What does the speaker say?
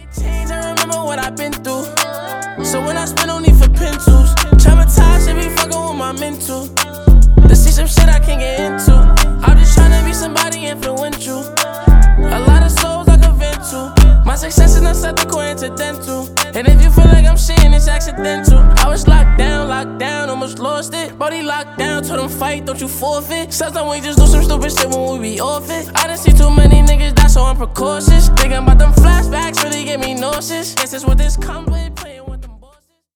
Change, I remember what I've been through. So when I spend, no need for pencils. Traumatized, should be fucking with my mental. To see some shit I can't get into. I'm just tryna be somebody influential. A lot of souls I can vent to. My success is not something coincidental. And if you feel like I'm shitting, it's accidental. I was locked down, almost lost it. Body locked down, told them fight, don't you forfeit. Sometimes we just do some stupid shit when we be off it. I done see too many niggas die, so I'm precautious. Thinking about them flashbacks really get me nauseous. Guess that's what this comes with.